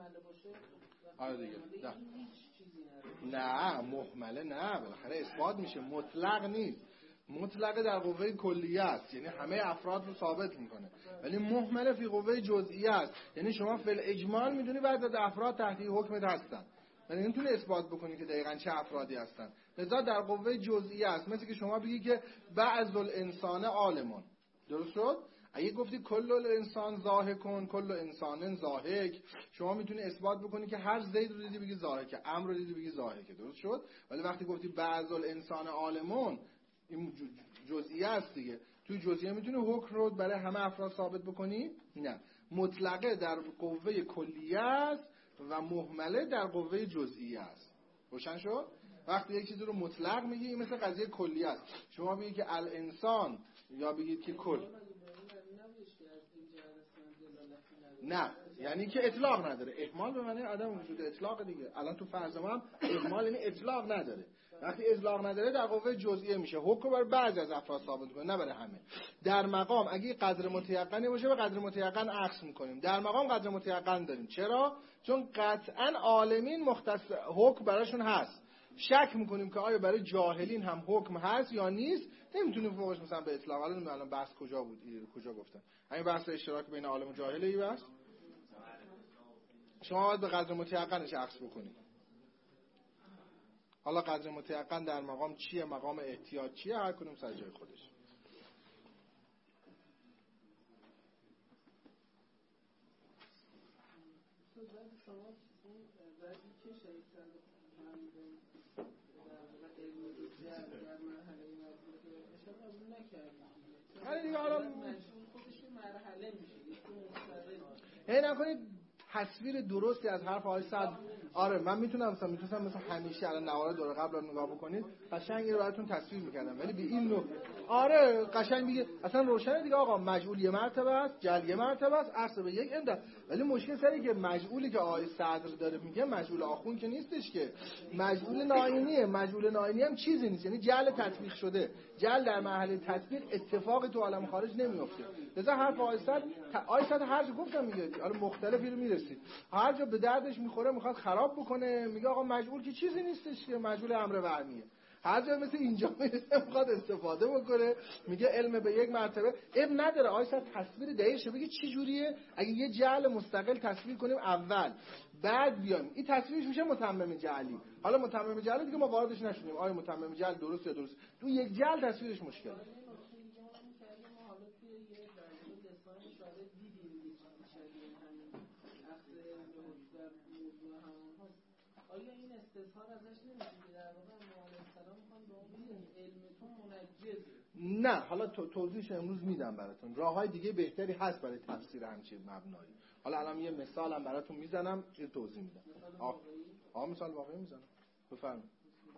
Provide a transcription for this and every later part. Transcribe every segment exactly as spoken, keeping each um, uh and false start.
مهمله باشه. آره دیگه نه مهمله نه، بالاخره اثبات میشه، مطلق نیست. مطلق در قوه کلیه است، یعنی همه افراد رو ثابت میکنه، ولی مهمله فی قوه جزئیه است، یعنی شما فی الاجمال میدونی بعضی افراد تحت حکمت هستن ولی نمیتونی اثبات بکنی که دقیقاً چه افرادی هستن. لذا در قوه جزئیه است. مثل که شما بگی که بعض الانسان عالمون، درست شد؟ اگه گفتی کل الانسان ضاحکون، کل انسان ضاحک، شما میتونی اثبات بکنی که هر زید رو دیدی بگی ضاحکه، امر رو دیدی بگی ضاحکه، درست شد؟ ولی وقتی گفتی بعض الانسان عالمون، این جزئیه است دیگه. توی جزئیه میتونی حکم رو برای همه افراد ثابت بکنی؟ نه، مطلقه در قوه کلیه است و مهمله در قوه جزئیه است. روشن شد؟ وقتی یک چیزی رو مطلق میگی این مثل قضیه کلیه است. شما بگید که الانسان یا بگید که کل، نه یعنی که اطلاق نداره. احمال به معنی عدم وجود اطلاق دیگه. الان تو فرض ما هم احمال یعنی اطلاق نداره. وقتی اطلاق نداره در قوه جزئیه میشه، حکم برای بعضی از افراد ثابت کنه نه برای همه. در مقام اگه قدر متیقنی باشه به قدر متیقن عکس میکنیم. در مقام قدر متیقن داریم. چرا؟ چون قطعا عالمین مختص حکم براشون هست. شک میکنیم که آیا برای جاهلین هم حکم هست یا نیست، نمیتونیم فوقش مثلا به اطلاق. الان الان بحث کجا بود؟ کجا گفتن همین بحث اشتراک بین عالم و جاهله. ای بحث شما باید به قدر متیقنش عکس بکنید. حالا قدر متیقن در مقام چیه، مقام احتیاط چیه، هر کدوم سر جای خودش. آره دیگه حالا هی نکنید تصویر درستی از حرف آقای صد. آره من میتونم مثلا میتونم مثلا همیشه الان نوار دوره قبل رو نگاه بکنید قشنگ رو براتون تصویر میکردم، ولی به این نوع آره قشنگ میگه اصلا روشنه دیگه. آقا مجعول یه مرتبه است، جل یه مرتبه است، عصر به یک انده. ولی مشکل سری که مجعولی که آقای صدر داره میگه مجعول آخون که نیستش، که مجعول ناینیه. مجعول ناینی هم چیزی نیست، یعنی جل تطبیق شده. جل در مرحله تطبیق اتفاقی تو عالم خارج نمیفته. لذا حرف آقای صدر آقای صدر هر جا گفتم میگه حالا مختلفی رو میرسید، هر جا به دردش میخوره میخواد خراب بکنه، میگه آقا مجعول که چیزی نیستش که مجعول امر وهمیه. هر جا مثل اینجا میرسه میخواد استفاده بکنه، میگه علم به یک مرتبه. اب نداره آقای صدر تصویر دقیقش بگه چی جوریه. اگه یه جعل مستقل تصویر کنیم اول بعد بیایم این تصویرش میشه متمم جعلی. حالا متمم جعلی دیگه ما واردش نشونیم آیا متمم جعل درست یا درست، تو یک جعل تصویرش مشکله. آیا این استظهار ازش نمیشه که در واقع مولا السلام میخوان به اون بگن علمتون منجزه؟ نه حالا تو توضیحش امروز میدم براتون. راههای دیگه بهتری هست برای تفسیر همچین مبنایی. حالا الان یه مثالم براتون میزنم یه توضیح میدم. آ آ مثال واقعی میزنم. بفرمایید.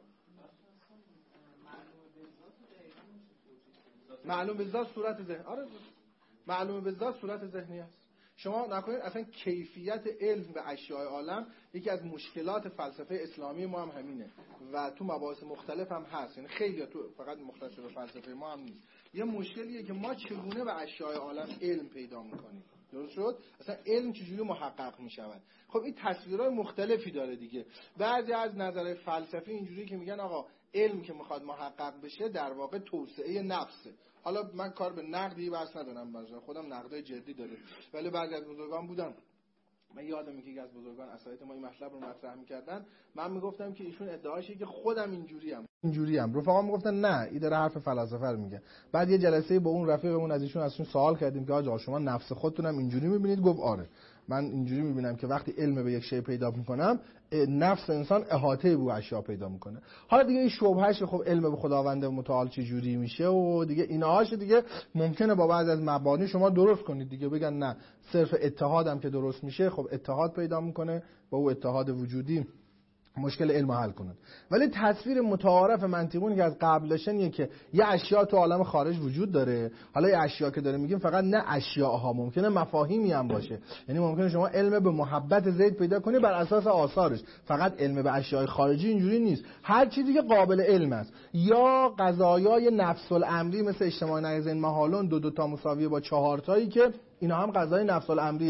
معلوم به ذات صورت ذهن. آره معلوم به ذات صورت ذهنی است. شما نکنید اصلا کیفیت علم به اشیاء عالم یکی از مشکلات فلسفه اسلامی ما هم همینه و تو مباحث مختلف هم هست، یعنی خیلی تو فقط مختص به فلسفه ما هم نیست. یه مشکلیه که ما چگونه به اشیاء عالم علم پیدا میکنیم. درست شد؟ اصلا علم چجوری محقق میشود؟ خب این تصویرهای مختلفی داره دیگه. بعضی از نظر فلسفی اینجوری که میگن آقا علم که میخواد محقق بشه در واقع توسعه نفسه. حالا من کار به نقدی بس ندارم، مثلا خودم نقدای جدی داره، ولی بعضی از بزرگان بودن، من یادم که از بزرگان اساتید ما این مطلب رو مطرح می‌کردن، من میگفتم که ایشون ادعاشه که خودم اینجوریم اینجوریم رفقا میگفتن نه این داره حرف فلسفه رو میگه. بعد یه جلسه با اون رفیقمون از ایشون ازشون سوال کردیم که آقا شما نفس خودتونم اینجوری می‌بینید؟ گفت آره من اینجوری می‌بینم که وقتی علم به یک شی پیدا می‌کنم نفس انسان احاطه به اشیا پیدا می‌کنه. حالا دیگه این شبههش خب علم به خداوند متعال چه جوری میشه و دیگه اینهاش دیگه ممکنه با بعضی از مبانی شما درست کنید دیگه، بگن نه صرف اتحادم که درست میشه، خب اتحاد پیدا می‌کنه با اون اتحاد وجودی مشکل علم حل کنن. ولی تصویر متعارف منطقی که از قبل داشتنیه که یه اشیا تو عالم خارج وجود داره. حالا یه اشیا که داره میگیم فقط نه اشیاءها، ممکنه مفاهیمی هم باشه. یعنی ممکنه شما علم به محبت زید پیدا کنی بر اساس آثارش، فقط علم به اشیاء خارجی اینجوری نیست. هر چیزی که قابل علم است یا قضایای نفس الامری مثل اجتماع نقیض محالون دو دو تا مساویه با چهار تایی که اینا هم قضای نفس الامریه.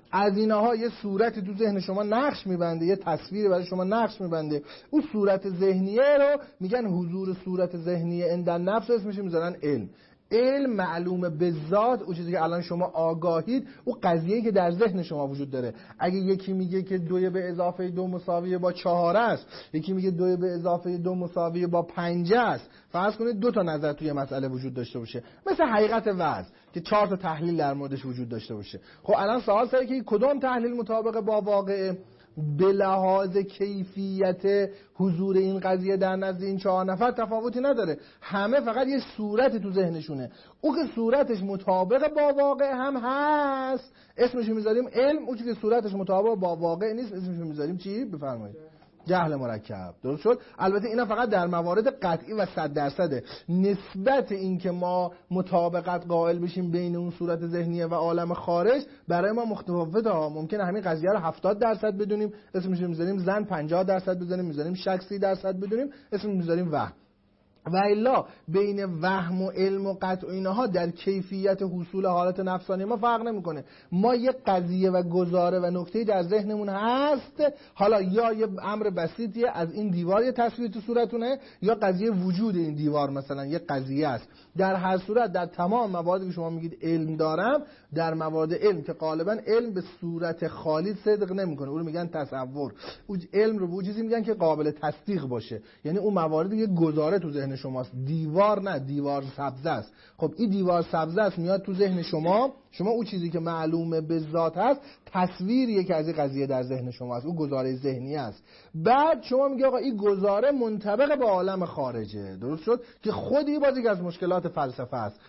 از اینها یه صورتی تو ذهن شما نقش میبنده، یه تصویری برای شما نقش میبنده. اون صورت ذهنیه رو میگن حضور صورت ذهنیه اندن نفس، اسمش میذارن علم. علم معلومه به ذات، اون چیزی که الان شما آگاهید، اون قضیه‌ای که در ذهن شما وجود داره. اگه یکی میگه که دو به اضافه دو مساوی با چهار است، یکی میگه دو به اضافه دو مساوی با پنج است، فرض کنید دو تا نظر توی مسئله وجود داشته باشه، مثل حقیقت وضع که چهار تا تحلیل در موردش وجود داشته باشه. خب الان سوال سره که کدوم تحلیل مطابق با واقعه؟ به لحاظ کیفیت حضور این قضیه در نزد این چهار نفر تفاوتی نداره، همه فقط یه صورت تو ذهنشونه. او که صورتش مطابق با واقع هم هست اسمش میذاریم علم، او که صورتش مطابق با واقع نیست اسمش میذاریم چی؟ بفرمایید جهل مرکب. درست شد؟ البته اینا فقط در موارد قطعی و صد درصده. نسبت این که ما مطابقت قائل بشیم بین اون صورت ذهنیه و عالم خارج برای ما متفاوته ها. ممکنه همین قضیه رو هفتاد درصد بدونیم اسمش میذاریم زن، پنجاه درصد بزنیم میذاریم شک، سی درصد بدونیم اسمش میذاریم وهم. و الا بین وهم و علم و قطع و اینها در کیفیت حصول حالت نفسانی ما فرق نمیکنه. ما یه قضیه و گزاره و نکته‌ای در ذهنمون هست، حالا یا یه امر بسیطیه از این دیوار یه تصویر تو صورتونه، یا قضیه وجود این دیوار مثلا یه قضیه است. در هر صورت در تمام مواردی که شما میگید علم دارم، در موارد علم که غالبا علم به صورت خالی صدق نمیکنه، اون رو میگن تصور. اون علم رو به چیزی میگن که قابل تصدیق باشه، یعنی اون مواردی که گزاره تو ذهن شماست. دیوار نه، دیوار سبز است. خب این دیوار سبز است میاد تو ذهن شما، شما اون چیزی که معلومه به ذات هست تصویریه که از این قضیه در ذهن شما است، اون گزاره ذهنی است. بعد شما میگه آقا این گزاره منطبق با عالم خارجه. درست شد؟ که خودی بازی که از مشکلات فلسفه است.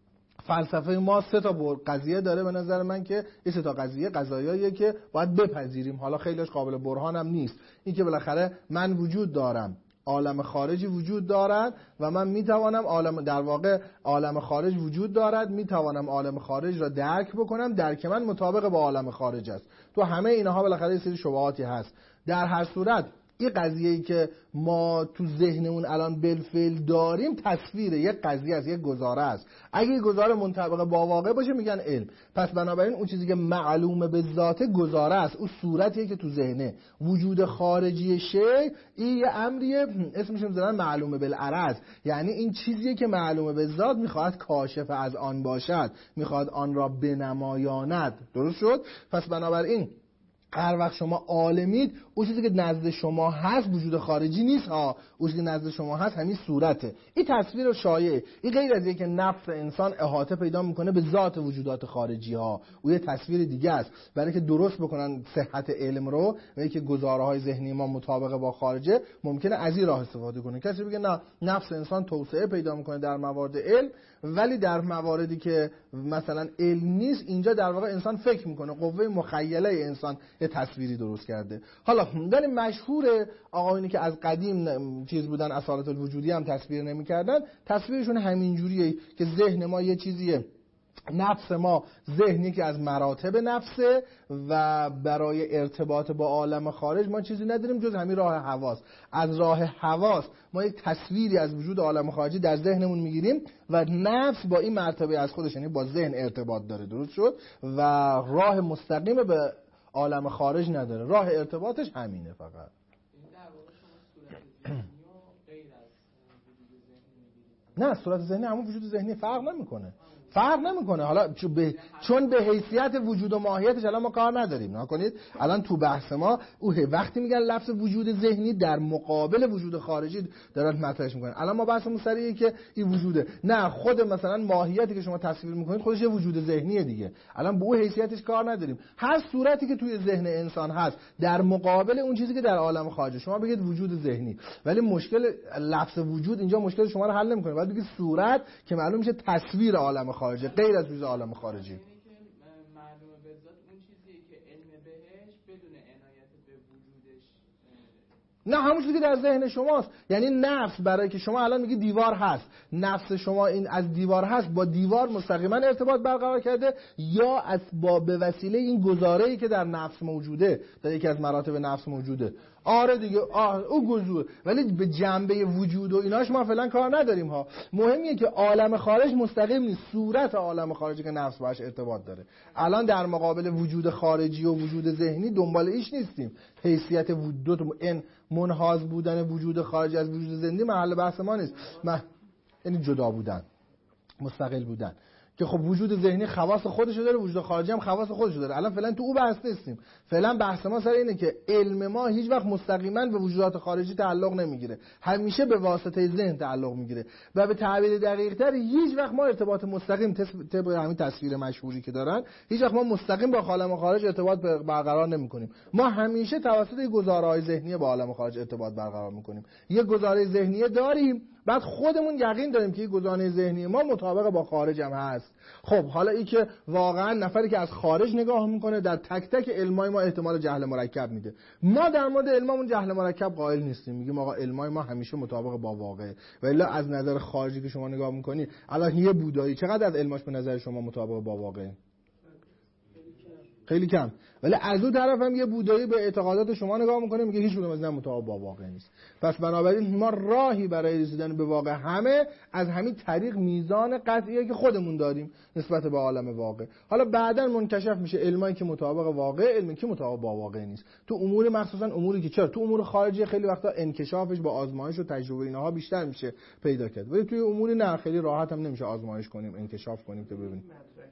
فلسفه ما سه تا قضیه داره به نظر من که این سه تا قضیه قضایاییه که باید بپذیریم. حالا خیلیش قابل برهان هم نیست. این که بالاخره من وجود دارم، عالم خارجی وجود دارد و من میتوانم عالم در واقع عالم خارج وجود دارد، میتوانم عالم خارج را درک بکنم، درک من مطابق با عالم خارج است. تو همه اینها بالاخره یه سری شبهاتی هست. در هر صورت این قضیه‌ای که ما تو ذهنمون الان بالفعل داریم تصویره، یک قضیه است، یک گزاره است. اگه یک گزاره منطبق با واقع باشه میگن علم. پس بنابراین اون چیزی که معلومه به ذات گزاره است، اون صورتیه که تو ذهنه. وجود خارجی شی این یه امریه اسمش میذارن معلومه بالعرض، یعنی این چیزیه که معلومه به ذات میخواد کاشف از آن باشد، میخواد آن را بنمایاند. درست شد؟ پس بنابراین هر وقت شما عالمید اون چیزی که نزد شما هست وجود خارجی نیست ها، اون چیزی که نزد شما هست همین صورته. این تصویر شایعه، این غیر از اینکه نفس انسان احاطه پیدا میکنه به ذات وجودات خارجی ها، اون یه تصویر دیگه است. برای که درست بکنن صحت علم رو و اینکه گزاره های ذهنی ما مطابق با خارجه، ممکنه از این راه استفاده کنه. کسی بگه نه نفس انسان توسعه پیدا میکنه در موارد علم، ولی در مواردی که مثلا علم نیست اینجا در واقع انسان فکر میکنه، قوه مخیله انسان یه تصویری درست کرده. حالا در مشهور آقایونی که از قدیم چیز بودن اصالت الوجودی هم تصویر نمیکردن، تصویرشون همین جوریه که ذهن ما یه چیزیه، نفس ما ذهنی که از مراتب نفسه و برای ارتباط با عالم خارج ما چیزی نداریم جز همین راه حواس. از راه حواس ما یک تصویری از وجود عالم خارجی در ذهنمون میگیریم و نفس با این مرتبه از خودش یعنی با ذهن ارتباط داره. درست شد؟ و راه مستقیم به عالم خارج نداره، راه ارتباطش همینه فقط. نه صورت ذهنی همون وجود ذهنی فرق نمیکنه. فرق نمیکنه. حالا چون به حیثیت وجود و ماهیتش الان ما کار نداریم. نکنید الان تو بحث ما او وقتی میگن لفظ وجود ذهنی در مقابل وجود خارجی دارن مطرحش میکنن. الان ما بحثمون سریه که این وجوده، نه خود مثلا ماهیتی که شما تصویر میکنید خودش یه وجود ذهنیه دیگه. الان به او حیثیتش کار نداریم. هر صورتی که توی ذهن انسان هست در مقابل اون چیزی که در عالم خارجه شما بگید وجود ذهنی، ولی مشکل لفظ وجود اینجا مشکل شما رو حل نمیکنه. باید بگید صورت که معلوم میشه تصویر عالم خارجه غیر از وجود عالم خارجی. یعنی که معلومه به ذات اون چیزیه که علم بهش بدون عنایت به وجودش نه همون چیزی که در ذهن شماست. یعنی نفس برای که شما الان میگی دیوار هست، نفس شما این از دیوار هست با دیوار مستقیما ارتباط برقرار کرده یا از با به وسیله این گزاره‌ای که در نفس موجوده، در یکی از مراتب نفس موجوده. آره دیگه آه او گذور، ولی به جنبه وجود و ایناش ما فعلا کار نداریم ها. مهمیه که عالم خارج مستقیم نیست، صورت عالم خارجی که نفس باش ارتباط داره. الان در مقابل وجود خارجی و وجود ذهنی دنبال ایش نیستیم. حیثیت وجود این منحاز بودن وجود خارجی از وجود ذهنی محل بحث ما نیست. من یعنی جدا بودن، مستقل بودن، که خب وجود ذهنی خواص خودشو داره، وجود خارجی هم خواص خودشو داره. الان فعلا تو او بحث نیستیم. فعلا بحث ما سر اینه که علم ما هیچ وقت مستقیما به وجودات خارجی تعلق نمیگیره، همیشه به واسطه ذهن تعلق میگیره و به تعبیر دقیق‌تر هیچ وقت ما ارتباط مستقیم طبق همین تصویر مشهوری که دارن، هیچ وقت ما مستقیم با عالم خارج ارتباط برقرار نمیکنیم. ما همیشه توسط گزاره‌های ذهنی با عالم خارج ارتباط برقرار میکنیم. یه گزاره ذهنی داریم، بعد خودمون یقین داریم که این گزاره ذهنی ما مطابق با خارج هم هست. خب حالا این که واقعا نفری که از خارج نگاه میکنه در تک تک علمای ما احتمال جهل مرکب میده. ما در مورد علممون جهل مرکب قائل نیستیم، میگیم آقا علمای ما همیشه مطابق با واقعه. ولی از نظر خارجی که شما نگاه میکنی، الان یه بودایی چقدر از علماش به نظر شما مطابق با واقعه؟ خیلی کم. ولی از اون طرف هم یه بودایی به اعتقادات شما نگاه میکنه، میگه هیچ کدوم از اینا مطابق با واقع نیست. پس بنابراین ما راهی برای رسیدن به واقع همه از همین طریق میزان قطعیه که خودمون داریم نسبت به عالم واقع. حالا بعداً منکشف میشه علمی که مطابق واقع، علمی که مطابق با واقع نیست. تو امور مخصوصا اموری که چرا تو امور خارجی خیلی وقتا انکشافش با آزمایش و تجربه اینها بیشتر میشه پیدا کرد، ولی توی امور نه خیلی راحت هم نمیشه آزمایش کنیم، انکشاف کنیم تا ببینیم.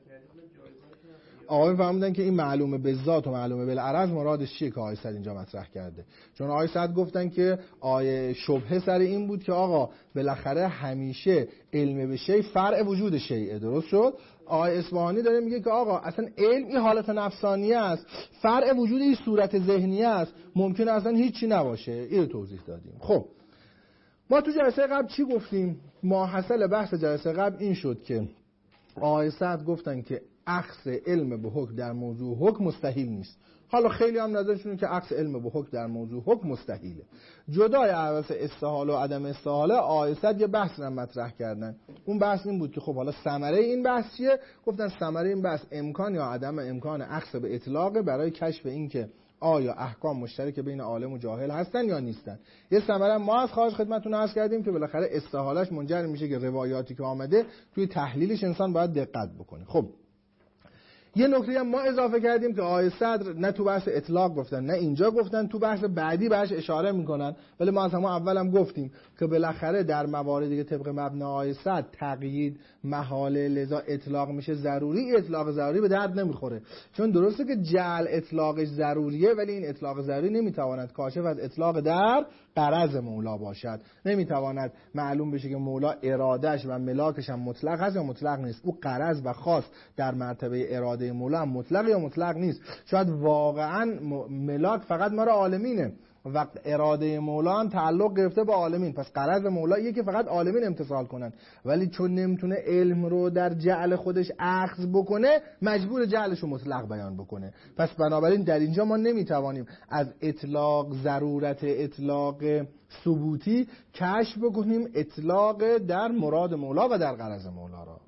آقای فرمودن که این معلومه به ذات و معلومه بالعرض مرادش چیه که آقای سعد اینجا مطرح کرده؟ چون آقای سعد گفتن که آیه شبهه سر این بود که آقا بالاخره همیشه علم به شیء فرع وجود شیء. درست شد؟ آقای اصفهانی داره میگه که آقا اصلا علم این حالت نفسانیه است، فرع وجود این صورت ذهنیه است، ممکنه اصلا هیچی نباشه. اینو توضیح دادیم. خب ما تو جلسه قبل چی گفتیم؟ ماحصل بحث جلسه قبل این شد که آقای سعد گفتن که اخذ علم به حکم در موضوع حکم مستحیل نیست. حالا خیلی هم نظرشونه که اخذ علم به حکم در موضوع حکم مستحیله. جدای عوض استحاله و عدم استحاله آقای سعد یه بحث رو مطرح کردن. اون بحث این بود که خب حالا ثمره این بحث چیه؟ گفتن ثمره این بحث امکان یا عدم امکان اخذ به اطلاق برای کشف این که آیا احکام مشترک بین عالم و جاهل هستن یا نیستن. یه ثمره ما از خارج خدمتتون عرض کردیم که بالاخره استحالهش منجر میشه که روایاتی که آمده توی تحلیلش انسان باید دقت بکنه. خب یه نکته هم ما اضافه کردیم که آقای صدر نه تو بحث اطلاق گفتن نه اینجا گفتن، تو بحث بعدی بهش اشاره میکنن، ولی ما از همون اولم گفتیم که بالاخره در مواردی که طبق مبنای آقای صدر تقیید محاله لذا اطلاق میشه ضروری، اطلاق ضروری به درد نمیخوره. چون درسته که جعل اطلاقش ضروریه، ولی این اطلاق ضروری نمیتواند کاشف از اطلاق در غرض مولا باشد. نمیتواند معلوم بشه که مولا ارادهش و ملاکش هم مطلق هست یا مطلق نیست. او غرض و خاص در مرتبه اراده مولا هم مطلق یا مطلق نیست. شاید واقعا ملاک فقط ما را عالمینه و اراده مولا هم تعلق گرفته با عالمین، پس غرض مولا یه که فقط عالمین امتثال کنن، ولی چون نمیتونه علم رو در جعل خودش اخذ بکنه مجبور جعلش رو مطلق بیان بکنه. پس بنابراین در اینجا ما نمیتوانیم از اطلاق ضرورت اطلاق ثبوتی کشف بکنیم اطلاق در مراد مولا و در غرض مولا را.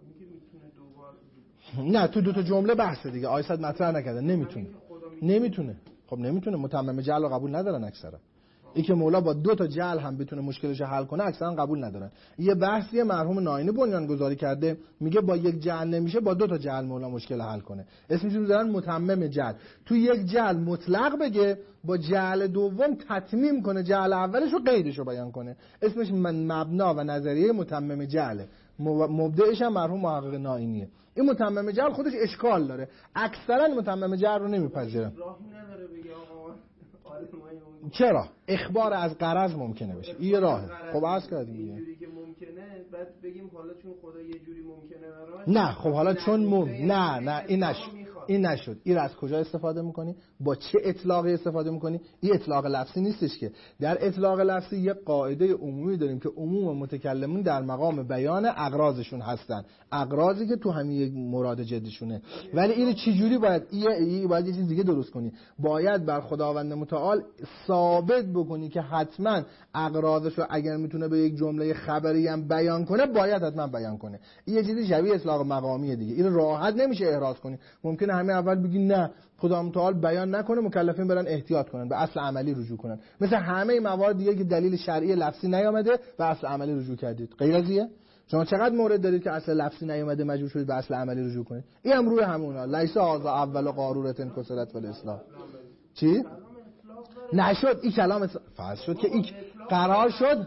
نه تو دو تا جمله بحث دیگه آیسد مطرح نکردن. نمیتونه نمیتونه خب نمیتونه متمم جعل رو قبول ندارن اکثرا. این که مولا با دو تا جعل هم بتونه مشکلش حل کنه اکثرا قبول ندارن. یه بحثی مرحوم ناینی بنیان گذاری کرده، میگه با یک جعل نمیشه، با دو تا جعل مولا مشکل حل کنه. اسمش رو میذارن متمم جعل. تو یک جعل مطلق بگه، با جعل دوم تتمیم کنه، جعل اولش رو قیدش رو بیان کنه. اسمش مبنا و نظریه متمم جعله. مبدعش هم مرحوم محقق ناینیه. این متمم جعل خودش اشکال داره، اکثرا متمم جعل رو نمیپذیرن. راهی نداره بگه آقا چرا؟ اخبار از غرض ممکنه بشه. این راهه. خب عرض کردیم دیگه. اینجوری که ممکنه بعد بگیم حالا چون خدا یه جوری ممکنه براش. نه خب حالا چون مم... نه نه این نشد. این نشد. این از کجا استفاده میکنی؟ با چه اطلاقی استفاده میکنی؟ این اطلاق لفظی نیستش که. در اطلاق لفظی یه قاعده عمومی داریم که عموم متکلمین در مقام بیان اغراضشون هستن. اغراضی که تو همین مراد جدیشونه. ولی اینو چه جوری باید این باید یه چیز دیگه درست کنی. باید بر خداوند متعال ثابت بکنی که حتما اغراضشو اگر میتونه به یک جمله خبری هم بیان کنه باید حتما بیان کنه. این یه چیزی شبیه اطلاق مقامیه دیگه. این راحت نمیشه احراز کنی. ممکنه همه اول بگی نه خدا متعال بیان نکنه، مکلفین برن احتیاط کنن، به اصل عملی رجوع کنن. مثل همه موارد دیگه که دلیل شرعی لفظی نیامده به اصل عملی رجوع کردید. غیر از اینه شما چقدر مورد دارید که اصل لفظی نیامده مجبور شدید به اصل عملی رجوع کنید؟ این هم روی همونا. لیس هذا اول قارورة کسرت والاسلام. چی؟ نشد این کلام فرض شد که این قرار شد.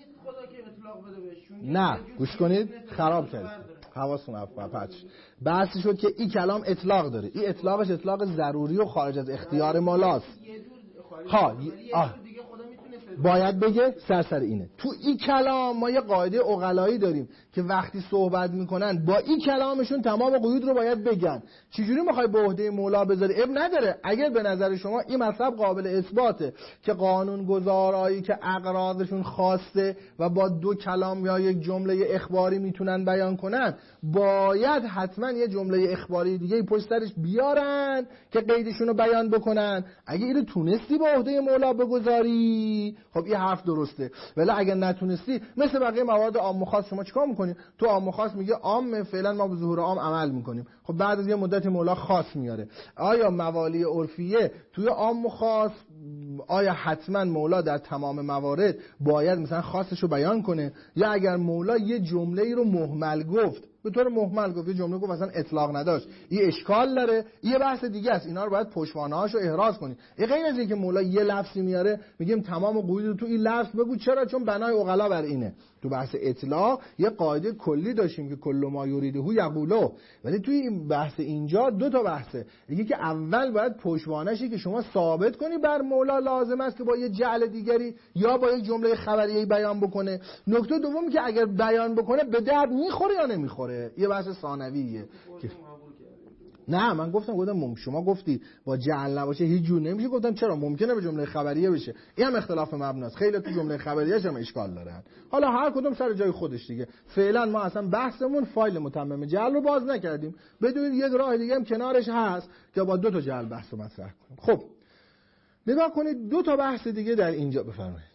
نه گوش کنید خراب کرد. حواستون افقا پچ. بحثی شد که این کلام اطلاق داره. این اطلاقش اطلاق ضروری و خارج از اختیار مولاست. ها آه. باید بگه سرسر اینه. تو این کلام ما یه قاعده عقلایی داریم که وقتی صحبت میکنن با این کلامشون تمام قیود رو باید بگن. چجوری میخوای به عهده مولا بذاری؟ اب نداره. اگر به نظر شما این مطلب قابل اثباته که قانون گذارایی که اقراضشون خاصه و با دو کلام یا یک جمله اخباری میتونن بیان کنن، باید حتما یه جمله اخباری دیگه پشت سرش بیارن که قیدشون رو بیان بکنن. اگه اینو تونستی به عهده مولا بگذاری خب این حرف درسته، ولی اگه نتونستی مثل بقیه موارد عام و خاص شما چیکار میکنی؟ تو عام و خاص میگه عام فعلا ما به ظهور عام عمل میکنیم. خب بعد از یه مدت مولا خاص میاره. آیا موالی عرفیه توی عام و خاص آیا حتما مولا در تمام موارد باید مثلا خاصشو بیان کنه، یا اگر مولا یه جمله رو مهمل گفت به طور مهمل گفت، یه جمله گفت اصلا اطلاق نداشت، این اشکال داره، یه بحث دیگه است. اینا رو باید پشتوانه‌هاشو احراز کنی. این غیر از اینکه مولا یه لفظی میاره میگیم تمام قیود رو تو این لفظ بگو. چرا؟ چون بنای عقلا بر اینه. تو بحث اطلاق یه قاعده کلی داشتیم که کل ما یریده یقولو، ولی توی این بحث اینجا دو تا بحثه. یکی که اول باید پشتوانه‌شی که شما ثابت کنی بر مولا لازم است که با یه جعل دیگری یا با یک جمله خبریه‌ای بیان بکنه. نکته دومی که اگر بیان بکنه به درد میخوره یا نمیخوره. یه بحث ثانویه. نه من گفتم گفتم شما گفتی با جعل نباشه هیچ جور نمیشه. گفتم چرا ممکنه به جمله خبریه بشه. این هم اختلاف مبناست. خیلی تو جمله خبریه هم اشکال دارن. حالا هر کدوم سر جای خودش دیگه. فعلا ما اصلا بحثمون فایل متمم جعل رو باز نکردیم. بدونید یک راه دیگه هم کنارش هست که با دو تا جعل بحث رو مطرح کنیم. خب نگاه کنید دو تا بحث دیگه در اینجا بفرمایید.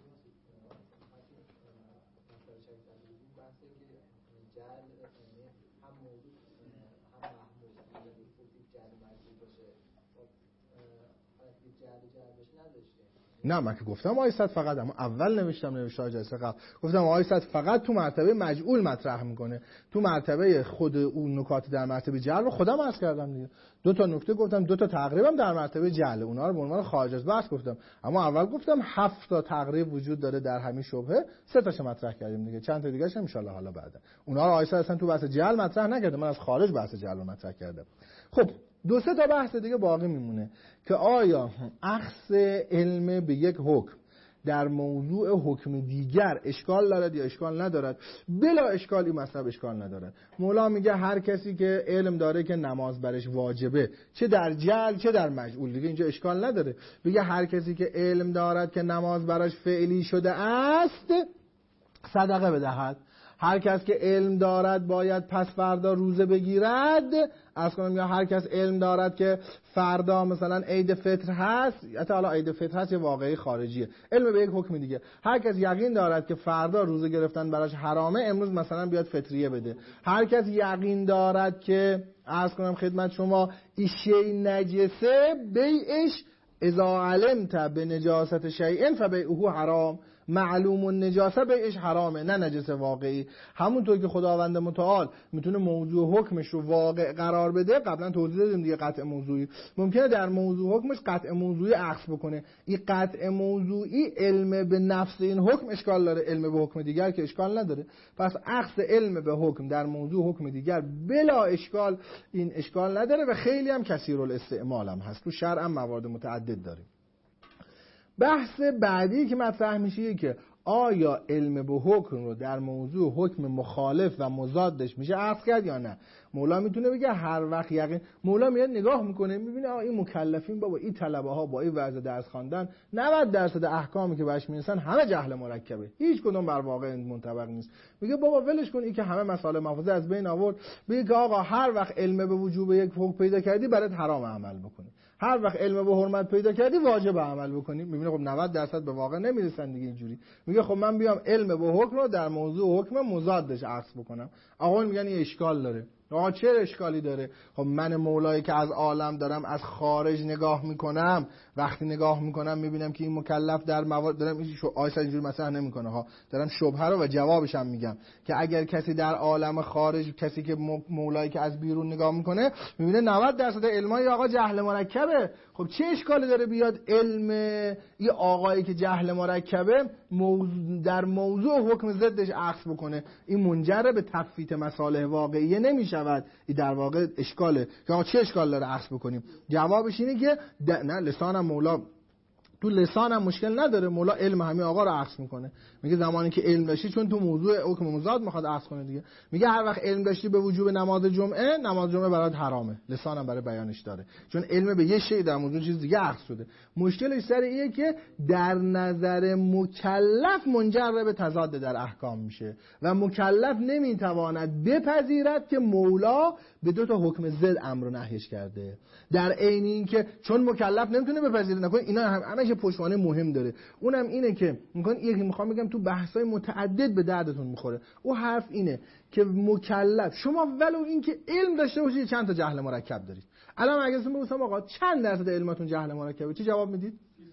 نه من که گفتم آیست فقط، اما اول نوشتم نوشته جلسه قبل گفتم آیست فقط تو مرتبه مجعول مطرح میکنه. تو مرتبه خود اون نکات در مرتبه جعل رو خودم عرض کردم دیگه. دو تا نکته گفتم، دو تا تقریبم در مرتبه جعل، اونها رو به عنوان خارج از بحث گفتم. اما اول گفتم هفت تا تقریب وجود داره در همین شبهه، سه تاشو مطرح کردیم دیگه. چند تا دیگه ان شاء الله حالا بعدا. اونها رو آیست اصلا تو بحث جعل مطرح نکردم، من از خارج بحث جعل رو مطرح کردم. خب دو سه تا بحث دیگه باقی میمونه که آیا اخذ علم به یک حکم در موضوع حکم دیگر اشکال دارد یا اشکال ندارد. بلا اشکال این مطلب اشکال ندارد. مولا میگه هر کسی که علم داره که نماز برش واجبه، چه در جعل چه در مجعول، دیگه اینجا اشکال نداره. میگه هر کسی که علم دارد که نماز برش فعلی شده است صدقه بدهد. هر کس که علم دارد باید پس فردا روزه بگیرد. از کنم یا هر کس علم دارد که فردا مثلا عید فطر هست، حتی حالا عید فطر هست یه واقعی خارجیه، علم به یک حکم دیگه. هر کس یقین دارد که فردا روزه گرفتن براش حرامه، امروز مثلا بیاد فطریه بده. هر کس یقین دارد که عرض کنم خدمت شما ایشی نجسه بیعش اذا علمت به نجاست شیئن فبیعه حرام، معلوم النجاسه بیعش حرامه، نه نجس واقعی. همونطور که خداوند متعال میتونه موضوع حکمش رو واقع قرار بده، قبلا توضیح دادیم دیگه. قطع موضوعی ممکنه در موضوع حکمش قطع موضوعی عکس بکنه. این قطع موضوعی علم به نفس این حکم اشکال داره، علم به حکم دیگر که اشکال نداره. پس عکس علم به حکم در موضوع حکم دیگر بلا اشکال این اشکال نداره و خیلی هم کثیر الاستعمال هم هست. تو شرع هم موارد متعدد داریم. بحث بعدی که مطرح میشه که آیا علم به حکم رو در موضوع حکم مخالف و مضادش میشه عرض کرد یا نه. مولا میتونه بگه هر وقت یقین، مولا میاد نگاه میکنه میبینه آ این مکلفین بابا این طلبه ها با این وضع درس خواندن نود درصد احکامی که بهش میرسن همه جهل مرکبه، هیچ کدوم بر واقع منطبق نیست. میگه بابا ولش کن، این که همه مسائل محفوظه از بین آورد. میگه که آقا هر وقت علم به وجوب یک حکم پیدا کردی برات حرام عمل بکنی، هر وقت علم به حرمت پیدا کردی واجب عمل بکنی. میبینه خب نود درصد به واقع نمیرسن دیگه اینجوری. میگه خب من بیام علم به حکم رو در موضوع حکم مضادش عکس بکنم. آقا میگن این اشکال داره. آقا چه اشکالی داره؟ خب من مولایی که از عالم دارم از خارج نگاه میکنم، وقتی نگاه میکنم میبینم که این مکلف در موارد دارم این شو آیسا اینجوری مثلا نمیکنه ها، دارم شبهه رو و جوابش هم میگم که اگر کسی در عالم خارج، کسی که مولایی که از بیرون نگاه میکنه میبینه نود درصد علمای آقا جهل مرکبه. خب چه اشکالی داره بیاد علم این آقایی که جهل مرکبه موضوع در موضوع حکم ضدش عکس بکنه؟ این منجر به تفویت مصالح واقعیه نمیشود. این در واقع اشکاله که آقا چه اشکال داره عکس بکنیم؟ جوابش اینه که نه، لسانم مولا تو لسانم مشکل نداره، مولا علم همین آقا رو عکس میکنه. میگه زمانی که علم داشتی، چون تو موضوع حکم مضاد میخواد عکس کنه دیگه، میگه هر وقت علم داشتی به وجوب نماز جمعه، نماز جمعه برات حرامه، لسانم برای بیانش داره، چون علم به یه شی در موضوع چیز دیگه عکس شده. مشکلش سر اینه که در نظر مکلف منجر به تضاد در احکام میشه و مکلف نمیتواند بپذیرد که مولا به دو تا حکم ضد امر و نهیش کرده. در عین این که چون مکلف نمیتونه بپذیره، نکنه اینا هم همش پشتوانه مهم داره، اونم اینه که میگن یکی میخوام بگم تو بحث‌های متعدد به دردتون میخوره. او حرف اینه که مکلف شما ولو این که علم داشته باشید چند تا جهل مرکب دارید. الان اگه اسم بگم آقا چند درصد علمتون جهل مرکبه، چی جواب میدید؟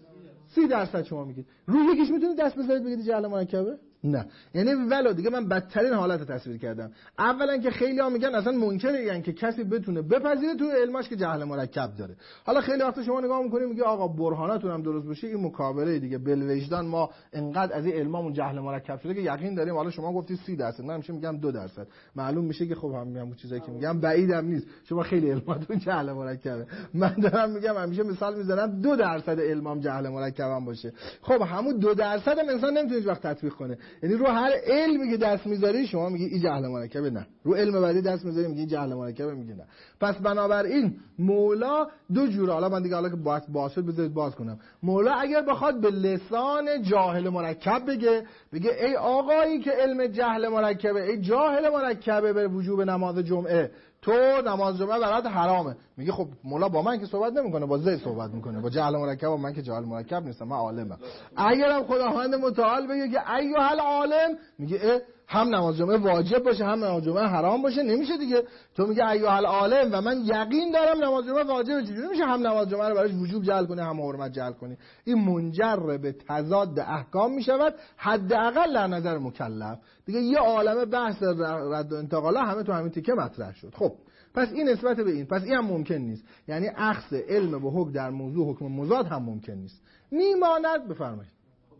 سی درصد شما میگید. روی یکیش میتونید دست بذارید بگید جهل مرکبه؟ نه. یعنی ولو دیگه من بدترین حالت رو تصویر کردم. اولا که خیلی ها میگن اصلا منکره، یعنی که کسی بتونه بپذیره تو علمش که جهل مرکب داره. حالا خیلی وقتا شما نگاه میکنید میگه آقا برهاناتون هم درست باشه، این مکابره دیگه بالوجدان ما انقدر از این علمامون جهل مرکب شده که یقین داریم. حالا شما گفتی سی درصد، من میشه میگم دو درصد، معلوم میشه که خب هم میگم چیزایی که میگم بعیدم نیست شما خیلی علماتون جهل مرکبه. من دارم میگم همیشه مثال میزنم دو درصد علمام جهل مرکبم باشه. خب همون دو درصد هم انسان نمیتونه هیچ وقت تطبیق کنه. یعنی رو هر علمی که دست میذاری شما میگی این جهل مرکبه، نه رو علم بعدی دست میذاری میگی جهل مرکبه، میگی نه. پس بنابراین مولا دو جوره. حالا من دیگه حالا که باز باز شد بذارید باز کنم. مولا اگر بخواد به لسان جاهل مرکب بگه، بگه ای آقایی که علم جهل مرکبه، ای جاهل مرکبه به وجوب نماز جمعه، تو نماز جمعه برات حرامه. میگه خب مولا با من که صحبت نمیکنه، با زید صحبت میکنه، با جهل مرکب. و من که جاهل مرکب نیستم، من عالمم. اگرم خداوند متعال بگه که ایها العالم، میگه هم نماز جمعه واجب باشه هم نماز جمعه حرام باشه، نمیشه دیگه. تو میگه ایها العالم و من یقین دارم نماز جمعه واجبه، چجوری میشه هم نماز جمعه رو براش وجوب جعل کنی هم حرمت جعل کنی؟ این منجر به تضاد احکام میشود، حداقل در نظر مکلف. دیگه یه عالمه بحث رد و انتقالا همه تو همین تیکه مطرح شد. خب پس این نسبت به این، پس این هم ممکن نیست. یعنی اخذ علم به حکم در موضوع حکم مضاد هم ممکن نیست. میماند بفرمایید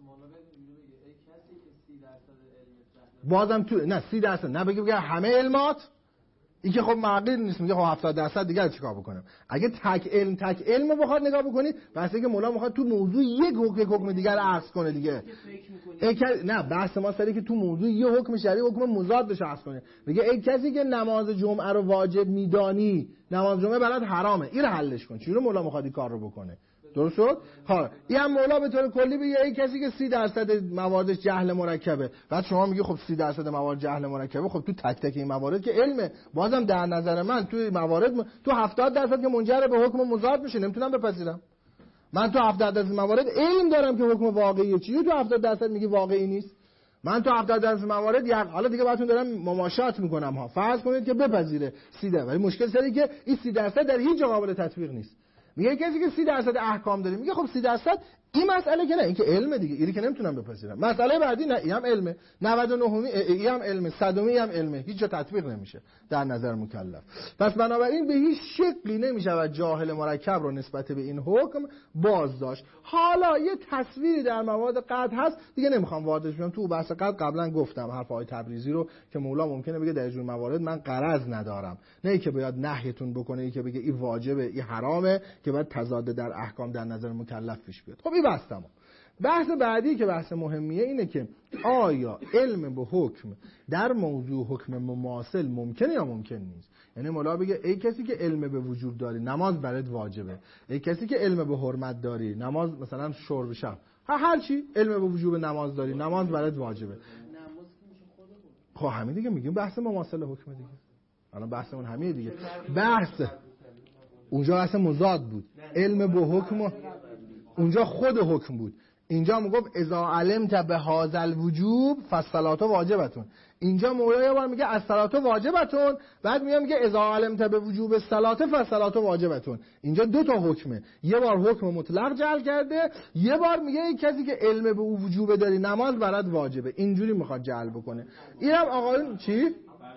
بازم تو نه سی درصد نه بگی بگه همه علمات، این که خب معقول نیست. میگه خب هفتاد درصد دیگه چیکار بکنم؟ اگه تک علم تک علم بخواد نگاه بکنی، واسه که مولا میخواد تو موضوع یک حکم حکم دیگر عکس کنه دیگه. ای نه بحث ما سری که تو موضوع یه حکم شرعی حکم مضاد بشه عکس کنه. میگه ای کسی که نماز جمعه رو واجب میدانی، نماز جمعه برات حرامه، این رو حلش کن. چجوری مولا میخواد این کار رو بکنه؟ درست شد؟ ها این هم مولا به طور کلی بگه ای کسی که سی درصد مواردش جهل مرکبه، بعد شما میگی خب سی درصد موارد جهل مرکبه، خب تو تک تک این موارد که علمه، بازم در نظر من تو موارد م... تو هفتاد درصد که منجر به حکم مضاد میشه نمیتونم بپذیرم. من تو هفتاد درصد موارد علم دارم که حکم واقعیه، چیه تو هفتاد درصد میگی واقعی نیست؟ من تو هفتاد درصد موارد یک حالا دیگه براتون دارم مماشات میکنم ها، فرض کنید که بپذیره سی درصد، ولی مشکل سری که این سی درصد در هیچ جا قابل تطبیق نیست. میگه کسی که سی درصد احکام داره، میگه خب سی درصد این مسئله که نه، این که علم دیگه، اینی که نمیتونم بپذیرم. مسئله بعدی نه، این هم علمه، نود و نه این هم علمه، صدمی هم علمه، هیچ جا تطبیق نمیشه در نظر مکلف. پس بنابراین به هیچ شکلی نمیشه جاهل مرکب رو نسبت به این حکم باز داشت. حالا یه تصویری در مواد قطع هست، دیگه نمیخوام واردش بشم. تو بحث قطع قبلا گفتم حرف آقای تبریزی رو که مولا ممکنه بگه در جور موارد من غرض ندارم، نه ای که باید نهیتون بکنه، ای که بگه این واجبه این حرامه که باید تضاد در احکام در نظر مکلف پیش بیاد. خب این بحث تمام. بحث بعدی که بحث مهمیه اینه که آیا علم به حکم در موضوع حکم مماثل ممکنه یا ممکن نیست؟ یعنی مولا بگه ای کسی که علم به وجوب داری نماز برات واجبه، ای کسی که علم به حرمت داری نماز مثلا شرب شب هر چی علم به وجوب نماز داری نماز برات واجبه. خب همین دیگه میگیم بحث مماثل حکم دیگه. الان بحثمون همین دیگه. بحث اونجا اصلا مضاد بود، علم به حکم اونجا خود حکم بود، اینجا میگفت اذا علمت به هذا الوجوب فالصلاه واجبتون. اینجا مولا یه بار میگه الصلاه واجبتون، بعد میاد میگه اذا علمت به وجوب الصلاه فالصلاه واجبتون. اینجا دو تا حکمه، یه بار حکم مطلق جعل کرده، یه بار میگه کسی که علم به او وجوب داری نماز برات واجبه، اینجوری میخواد جعل بکنه. اینم آقایون چی؟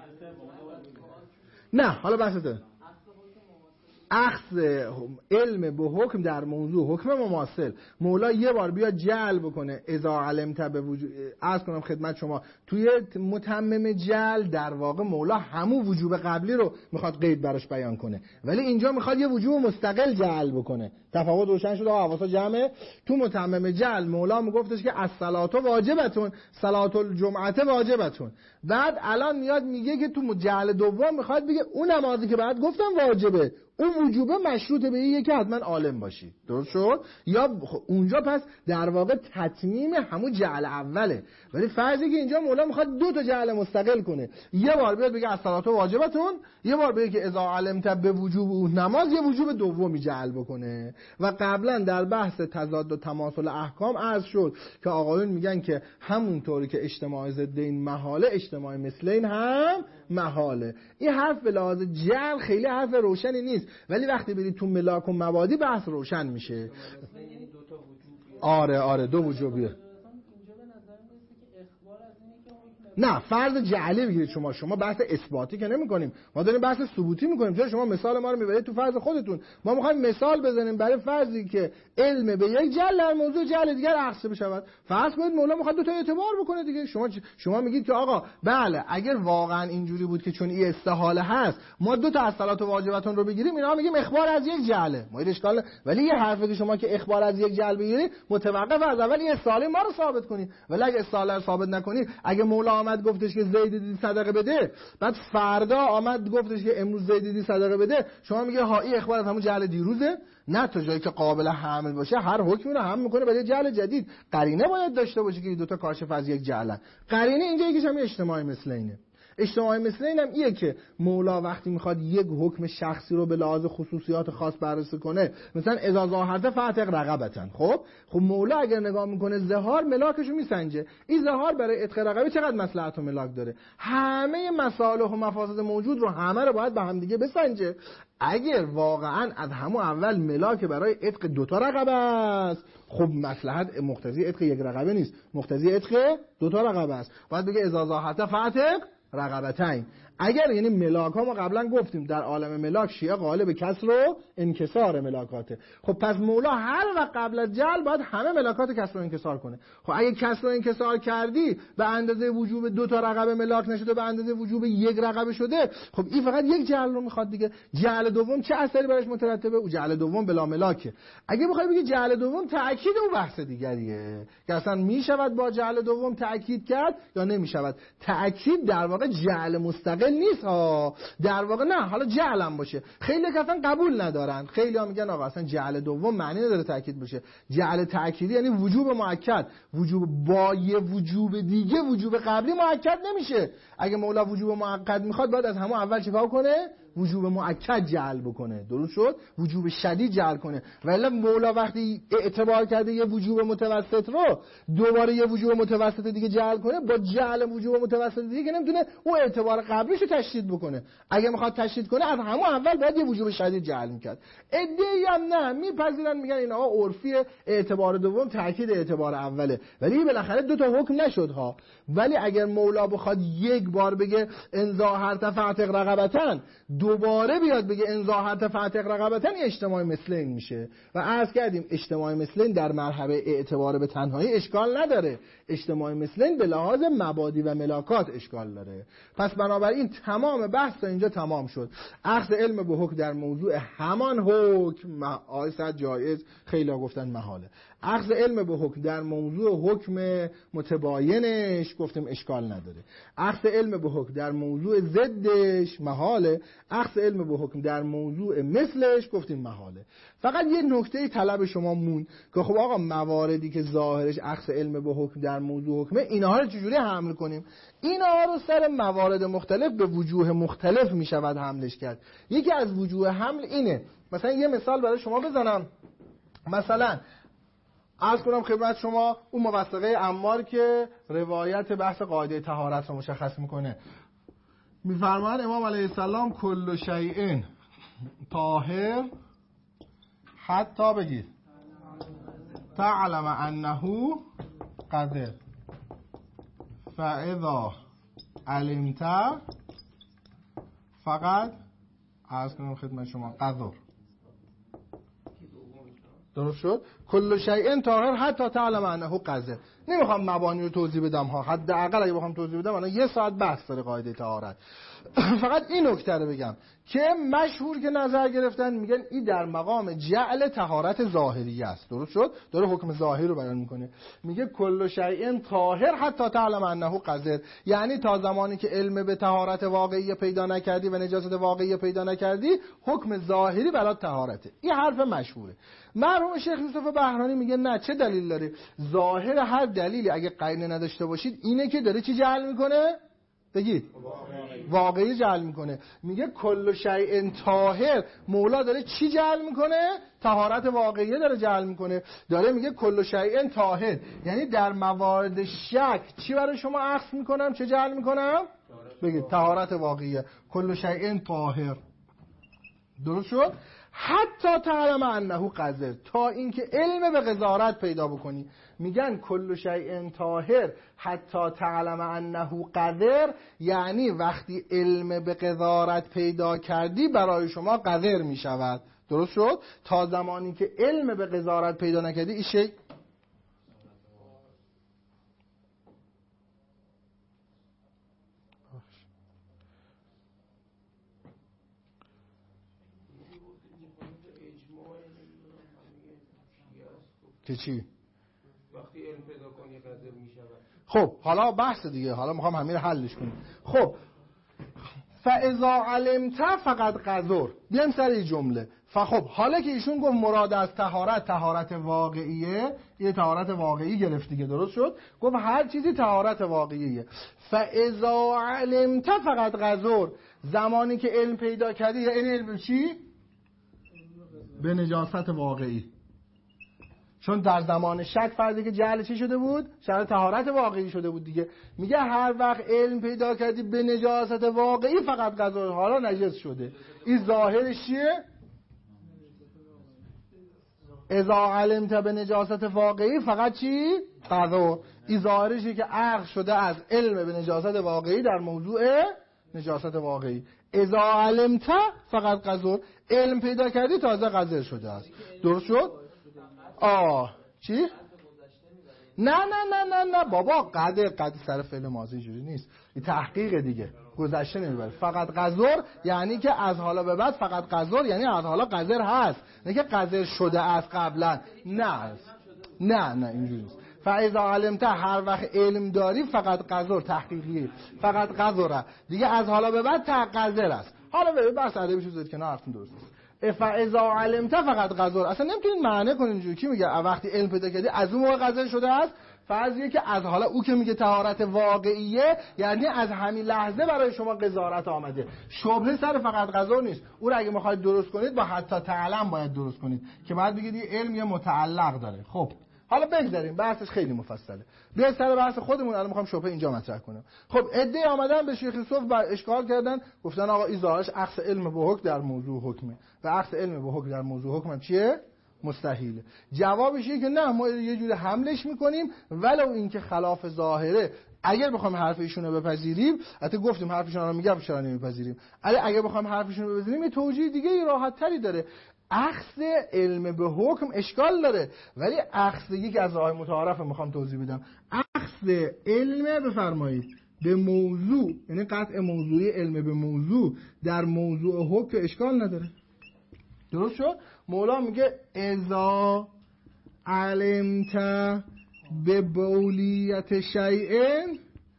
نه حالا بحثته اخذ علم به حکم در موضوع حکم مماثل. مولا یه بار بیاد جعل بکنه اذا علمت به وجوب، عرض کنم خدمت شما توی متمم جعل در واقع مولا همون وجوب قبلی رو میخواد قید براش بیان کنه، ولی اینجا میخواد یه وجوب مستقل جعل بکنه. تفاوت روشن شد آقا، حواسا جمعه. تو متمم جعل مولا میگفتش که الصلاه واجبتون، صلاه الجمعه واجبتون، بعد الان میاد میگه که تو جعل دوم میخواد بگه اون نمازی که بعد گفتم واجبه، اون وجوبه مشروطه به اینه که حتما عالم باشی. درست شد؟ یا اونجا پس در واقع تتمیم همون جعل اوله، ولی فرضی که اینجا مولا میخواد دو تا جعل مستقل کنه، یه بار بیاد بگه الصلاه واجبتون، یه بار بگه که اذا علمت به وجوب اون نماز یه وجوب دومی جعل بکنه. و قبلا در بحث تضاد و تماثل احکام عرض شد که آقایون میگن که همونطوری که اجتماع ضدین محاله، اجتماع مثلین هم محاله. این حرف به لحاظ جعل خیلی حرف روشنی نیست، ولی وقتی برید تو ملاک و مبادی بحث روشن میشه. آره آره دو وجوبیه. نه فرض جعلی بگیرید شما، شما بحث اثباتی که نمی کنیم، ما داریم بحث ثبوتی میکنیم. چرا شما مثال ما رو میبرید تو فرض خودتون، ما میخوایم مثال بزنیم برای فرضی که علم به یک جعل در موضوع جعل دیگر اخذ بشود. فرض کنید مولا میخواد دو تا اعتبار بکنه دیگه. شما شما میگید که آقا بله اگر واقعا اینجوری بود که چون این استحاله هست ما دو تا از صلات واجبتون رو بگیریم، اینا میگیم اخبار از یک جعله، ما این اشکال. ولی یه حرفی که شما که اخبار از یک جعل بگیرید متوقف از اول این استحاله ما رو ثابت کنید، ولی اگه استحاله رو ثابت نکنید، اگه مولا آمد گفتش که زید دیدی صدقه بده، بعد فردا آمد گفتش که امروز زید دیدی صدقه بده، شما میگه ها این اخبار از همون جعل دیروزه؟ نه، تا جایی که قابل حمل باشه هر حکمی رو حمل میکنه برای جعل جدید. قرینه باید داشته باشه که این دو تا کاشف از یک جعلن. قرینه اینجا یکیش هم اجتماعی مثل اینه. اجتماعی مثل اینم ایه که مولا وقتی میخواد یک حکم شخصی رو به لحاظ خصوصیات خاص بررسی کنه، مثلا اذا ظاهرت فاعتق رقبتن، خب خب مولا اگر نگاه میکنه ظهار ملاکشو میسنجه، این ظهار برای عتق رقبه چقدر مصلحت و ملاک داره، همه مصالح و مفاسد موجود رو همه رو باید با هم دیگه بسنجه. اگر واقعا از همون اول ملاک برای عتق دو تا رقبه است، خب مصلحت مقتضی عتق یک رقبه نیست، مقتضی عتق دو تا رقبه است. باید بگه اذا ظاهرت فاعتق رقبتین. اگر یعنی ملاک ها ما قبلا گفتیم در عالم ملاک شیعه قائل به کسر و انکسار ملاکاته. خب پس مولا هر وقت قبل از جعل باید همه ملاکات کسر و انکسار کنه. خب اگه کسر و انکسار کردی به اندازه وجوب دو تا رقبه ملاک نشده، به اندازه وجوب یک رقبه شده، خب این فقط یک جعل رو میخواد دیگه. جعل دوم چه اثری براش مترتبه؟ او جعل دوم بلا ملاکه. اگه بخوای بگی جعل دوم تأکید اون بحث دیگریه که اصلا میشود با جعل دوم تأکید کرد یا نمیشود. تأکید در واقع جعل مستقل نیست ها، در واقع نه، حالا جعل هم باشه. خیلی که اصلا قبول ندارن، خیلی ها میگن آقا اصلا جعل دوم معنی نداره تأکید بشه. جعل تأکیدی یعنی وجوب مؤکد، وجوب با یه وجوب دیگه وجوب قبلی مؤکد نمیشه. اگه مولا وجوب مؤکد میخواد باید از همون اول چیکار کنه؟ وجوب مؤکد جعل بکنه. درست شد؟ وجوب شدید جعل کنه. ولی مولا وقتی اعتبار کرده یه وجوب متوسط رو دوباره یه وجوب متوسط دیگه جعل کنه، با جعل وجوب متوسط دیگه نمیتونه اون اعتبار قبلیشو تشدید بکنه. اگه میخواد تشدید کنه از همون اول باید یه وجوب شدید جعل میکرد. ادعی هم نه، میپذیرن، میگن این آقا عرفی اعتبار دوم تاکید اعتبار اوله، ولی بالاخره دو تا حکم نشد ها. ولی اگر مولا بخواد یک بار بگه انذا هر فاعتق رقبتن، دوباره بیاد بگه انذا هر فاعتق رقبتن، اجتماعی مثلین میشه. و عرض کردیم اجتماعی مثلین در مرحله اعتبار به تنهایی اشکال نداره، اجتماعی مثلین به لحاظ مبادی و ملاکات اشکال داره. پس بنابراین تمام بحث اینجا تمام شد. اخذ علم به حکم در موضوع همان حکم آیسد جایز، خیلی ها گفتن محاله. اخذ علم به حکم در موضوع حکم متباینش گفتیم اشکال نداره. اخذ علم به حکم در موضوع ضدش محاله. اخذ علم به حکم در موضوع مثلش گفتیم محاله. فقط یه نکته طلب شما مون که خب آقا مواردی که ظاهرش اخذ علم به حکم در موضوع حکمه، اینها رو چجوری حمل کنیم؟ اینها رو سر موارد مختلف به وجوه مختلف می شود حملش کرد. یکی از وجوه حمل اینه، مثلا یه مثال برای شما بزنم. مثلا عرض کنم خدمت شما اون موثقه عمار که روایت بحث قاعده طهارت رو مشخص میکنه. میفرماید امام علیه السلام کل شیء طاهر حتی بگید تعلم انه قذر فاذا علمت فقط عرض کنم خدمت شما قذر. درست شد؟ کل شیء طاهر حتی تعلم انه قذر. نمیخوام مبانی رو توضیح بدم ها، حداقل اگه بخوام توضیح بدم الان یه ساعت بحث داره قاعده طهارت. فقط این نکته رو بگم که مشهور که نظر گرفتن میگن این در مقام جعل طهارت ظاهری است. درست شد؟ داره حکم ظاهری رو بیان میکنه. میگه کل شیء طاهر حتی تعلم انه قذر، یعنی تا زمانی که علم به طهارت واقعی پیدا نکردی و نجاست واقعی پیدا نکردی حکم ظاهری برات طهارته. این حرف مشهوره. مرحوم شیخ یوسف بهرانی میگه نه، چه دلیل داره؟ ظاهر هر دلیلی اگه قرینه نداشته باشید اینه که داره چی جعل میکنه؟ بگید واقعی جعل میکنه. میگه کل شیء طاهر، مولا داره چی جعل میکنه؟ طهارت واقعی داره جعل میکنه. داره میگه کل شیء طاهر، یعنی در موارد شک چی برای شما اخذ میکنم؟ چه جعل میکنم؟ بگید طهارت واقعی. کل شیء طاهر. درست شد؟ حتی تعلم انه قذر، تا اینکه علم به قذارت پیدا بکنی. میگن کل شیء طاهر حتی تعلم انه قذر، یعنی وقتی علم به قذارت پیدا کردی برای شما قذر میشود. درست شد؟ تا زمانی که علم به قذارت پیدا نکردی این شیء که چی؟ وقتی علم پیدا کنی قذر میشود. خب حالا بحث دیگه، حالا میخوام همین رو حلش کنیم. خب فاذا علمت فقط قذر، بیایم سر این جمله. فخب حالا که ایشون گفت مراد از طهارت طهارت واقعیه، یه طهارت واقعی گرفت دیگه. درست شد؟ گفت هر چیزی طهارت واقعیه. فاذا علمت فقط قذر، زمانی که علم پیدا کردی، یعنی علم چی؟ به نجاست واقعی. چون در زمان شک فردی که جهل چی شده بود؟ شرط طهارت واقعی شده بود دیگه. میگه هر وقت علم پیدا کردی به نجاست واقعی فقط قذر، حالا نجس شده. این ظاهرش چیه؟ اذا علمت به نجاست واقعی فقط چی؟ قذر. این ظاهرشه که عقل شده از علم به نجاست واقعی در موضوع نجاست واقعی. اذا علمت فقط قذر، علم پیدا کردی تازه قذر شده است. درست شد؟ آه چی؟ نه نه نه نه نه بابا، قدر قدر سر فعل ماضی جوری نیست، این تحقیق دیگه، گذشته نمیبره. فقط قذر یعنی که از حالا به بعد فقط قذر یعنی از حالا قذر هست، نه که قذر شده از قبلا. نه نه نه اینجوری نیست. فاذا علمت هر وقت علم داری فقط قذر تحقیقی، فقط قذر دیگه از حالا به بعد تا قذر است. حالا به بحث ادبی شو زد که نه حرفتون درست نیست. فاذا علمت فقط قذر اصلا نمیتونید معنی کنین اینجوری. کی میگه وقتی علم پیدا کردی از اون موقع قذر شده است؟ فرضیه که از حالا او که میگه طهارت واقعیه یعنی از همین لحظه برای شما قذارت آمده. شبهه سر فقط قذر نیست. او رو اگه میخواید درست کنید با حتی تعلم باید درست کنید که بعد بگید این علم یه متعلق داره. خب حالا بگذاریم، بحثش خیلی مفصله. بیا سر بحث خودمون، الان میخوام شبهه اینجا مطرح کنم. خب عده آمدن به شیخ یوسف بر اشکال کردن، گفتن آقا این ظاهرش عکس علم به حکم در موضوع حکمه و عکس علم به حکم در موضوع حکم چیه؟ مستحیله. جوابش اینه که نه، ما یه جوری حملش میکنیم ولو اینکه خلاف ظاهره. اگر بخوام حرف ایشون رو بپذیریم، البته گفتیم حرفشون رو میگم چرا نمیپذیریم، ولی اگه بخوام حرفشون رو بپذیریم یه توجیه دیگه راحت تری داره. اخذ علم به حکم اشکال داره، ولی اخذ یک از راه متعارف میخوام توضیح بدم. اخذ علم بفرمایید به موضوع، یعنی قطع موضوعی علم به موضوع در موضوع حکم اشکال نداره. درست شد؟ مولا میگه اذا علمت به بولیت شیء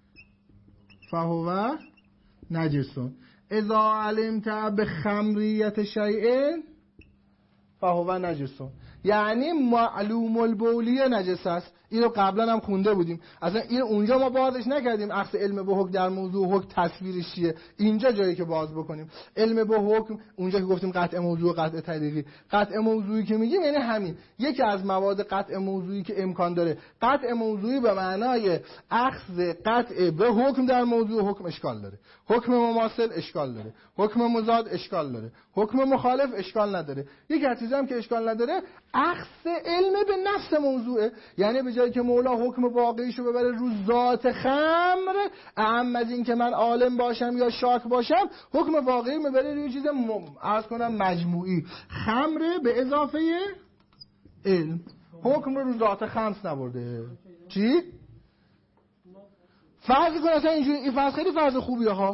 فهو نجسون، اذا علمت به خمریت شیء فهو نجسون. یعنی معلوم البولیه نجس است. اینو قبلا هم خونده بودیم. اصلا این اونجا ما بازش نکردیم اخذ علم به حکم در موضوع حکم تصویرش چیه. اینجا جایی که باز بکنیم علم به حکم، اونجا که گفتیم قطع موضوع قطع طریقی. قطع موضوعی که میگیم یعنی همین یکی از مواد قطع موضوعی که امکان داره. قطع موضوعی به معنای اخذ قطع به حکم در موضوع حکم اشکال داره، حکم مماثل اشکال داره، حکم مضاد اشکال داره، حکم مخالف اشکال نداره. یکی از چیزا هم که اشکال نداره اخذ علم به نفس موضوعه. یعنی به جایی که مولا حکم واقعیشو ببره رو ذات خمر، اهم از این که من عالم باشم یا شاک باشم، حکم واقعی میبره روی چیز عرض کنم مجموعی، خمر به اضافه علم. حکم رو رو ذات خمس نبرده. چی؟ فرض کن اصلا اینجوری، این فرض خیلی فرض خوبیه ها.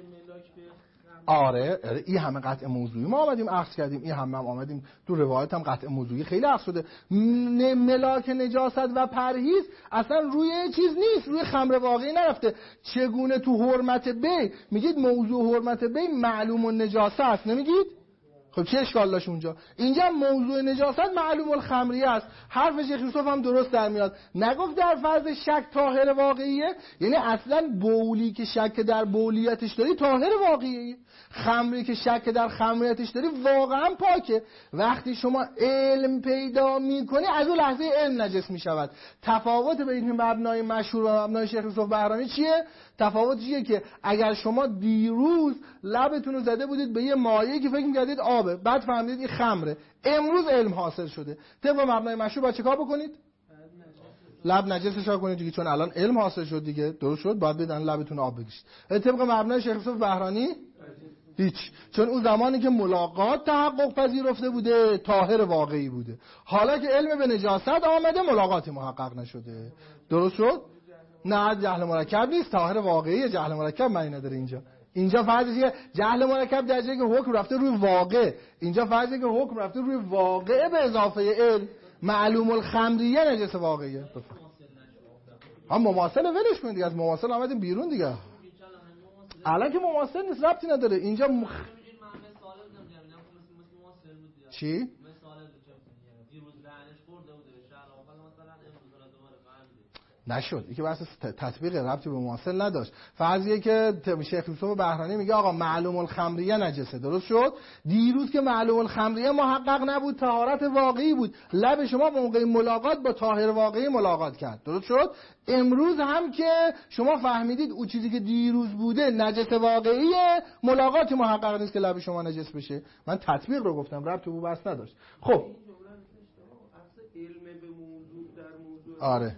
آره آره این همه قطع موضوعی ما آمدیم اخذ کردیم، این همه هم آمدیم تو روایت هم قطع موضوعی خیلی اخذ شده. ملاک نجاست و پرهیز اصلا روی چیز نیست، روی خمر واقعی نرفته. چگونه تو حرمت بی میگید موضوع حرمت بی معلوم النجاسه است، نمیگید؟ خب چه اشکال داشت اونجا؟ اینجا موضوع نجاست معلوم الخمریه است. حرف شیخ یوسف هم درست در میاد. نگفت در فرض شک طاهر واقعیه، یعنی اصلا بولی که شک در بولیتش داری طاهر واقعیه، خمری که شک در خمریتش داری واقعا پاکه. وقتی شما علم پیدا میکنی از اون لحظه علم نجس میشود. تفاوت بین مبنای مشهور و مبنای شیخ یوسف بهرانی چیه؟ تفاوت چیه که اگر شما دیروز لبتون رو زده بودید به یه مایعی که فکر می‌کردید آبه، بعد فهمیدید این خمره، امروز علم حاصل شده، طبق مبنای مشهور باید چیکار بکنید؟ لب نجسش کنید دیگه، چون الان علم حاصل شد دیگه، درست شد، باید بدن لبتون آب بکشید. طبق مبنای شیخ یوسف بهرانی هیچ، چون اون زمانی که ملاقات تحقق پذیرفته بوده طاهر واقعی بوده. حالا که علم به نجاست آمده ملاقاتی محقق نشده، درست شد؟ نه جهل مرکب نیست، طاهر واقعی. جهل مرکب معنی نداره اینجا. اینجا فرضیه جهل مرکب در جایی که حکم رفته روی واقع، اینجا فرضیه که حکم رفته روی واقع به اضافه علم. معلوم الخمریه نجس واقعیه. هم مماثل ولش کنید دیگه، از مماثل آمدیم بیرون دیگه. الان که مماثل نیست ربطی نداره اینجا مخ... چی؟ نشد. این که بحث تطبیق ربطی به مماثل نداشت. فرضیه که شیخ یوسف بهرانی میگه آقا معلوم الخمریه نجسه، درست شد؟ دیروز که معلوم الخمریه محقق نبود، طهارت واقعی بود، لب شما موقع ملاقات با طاهر واقعی ملاقات کرد، درست شد؟ امروز هم که شما فهمیدید اون چیزی که دیروز بوده نجس واقعیه، ملاقاتی محقق نیست که لب شما نجس بشه. من تطبیق رو گفتم، ربطی به بحث نداشت. خب آره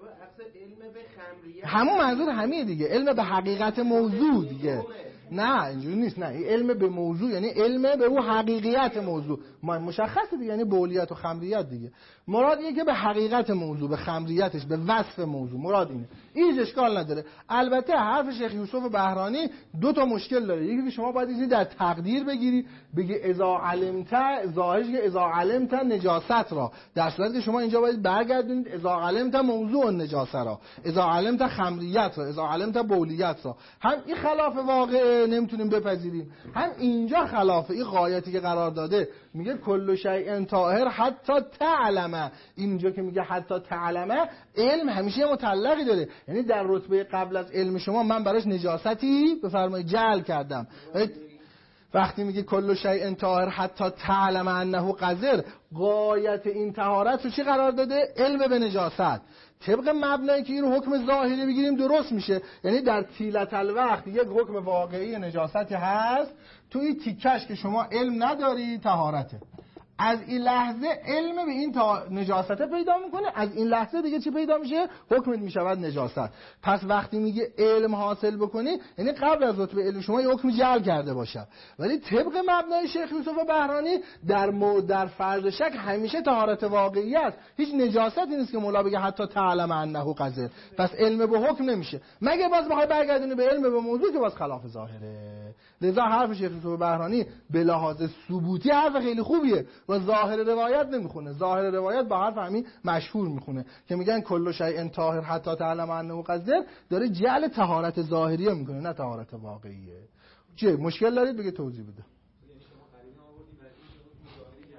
همون منظور همینه دیگه، علم به حقیقت موضوع دیگه. نه اینجوری نیست، نه این علم به موضوع یعنی علم به اون حقیقیت موضوع مشخصه دیگه، یعنی بولیت و خمریت دیگه. مراد اینه که به حقیقت موضوع، به خمریتش، به وصف موضوع، مراد اینه. این اشکال نداره. البته حرف شیخ یوسف بهرانی دو تا مشکل داره. یکی که شما باید اینو در تقدیر بگیری، بگی اذا علمت، ظاهرش که اذا علمت نجاست را، در صورتی که شما اینجا باید برگردونید اذا علمت موضوع النجاست را، اذا علمت خمریت را، اذا علمت بولیت را. هم این خلاف واقع نمیتونیم بپذیریم، هم اینجا خلاف این قایتی که قرار داده. میگه کل شیء طاهر حتی تعلم. اینجا که میگه حتی تعلم، علم همیشه مطلقی داره، یعنی در رتبه قبل از علم شما من براش نجاستی بفرمایید جعل کردم. وقتی میگه کل شیء طاهر حتی تعلم انه قذر، غایت این طهارت رو چی قرار داده؟ علم به نجاست. طبق مبنایی که این حکم ظاهری بگیریم درست میشه، یعنی در طیلت الوقت یک حکم واقعی نجاستی هست، توی تیکش که شما علم نداری طهارته. از این لحظه علم به این تا نجاست پیدا میکنه، از این لحظه دیگه چی پیدا میشه؟ حکمت میشود نجاست. پس وقتی میگه علم حاصل بکنی یعنی قبل از رتبه علم شما یه حکم جعل کرده باشه. ولی طبق مبنای شیخ یوسف بهرانی در مورد در فرض شک همیشه طهارت واقعی است، هیچ نجاستی نیست که مولا بگه حتی تعلم انه قذر. پس علم به حکم نمیشه، مگه باز بخوای برگردونی به علم به موضوع که باز خلاف ظاهره. لذا حرف شیخ یوسف بهرانی به لحاظ ثبوتی حرف خیلی خوبیه و ظاهر روایت نمیخونه. ظاهر روایت با حرف همین مشهور میخونه که میگن کل شیء طاهر حتی تعلم انه قذر، داره جعل طهارت ظاهریه میکنه نه طهارت واقعیه. چه مشکل دارید بگه توضیح بده.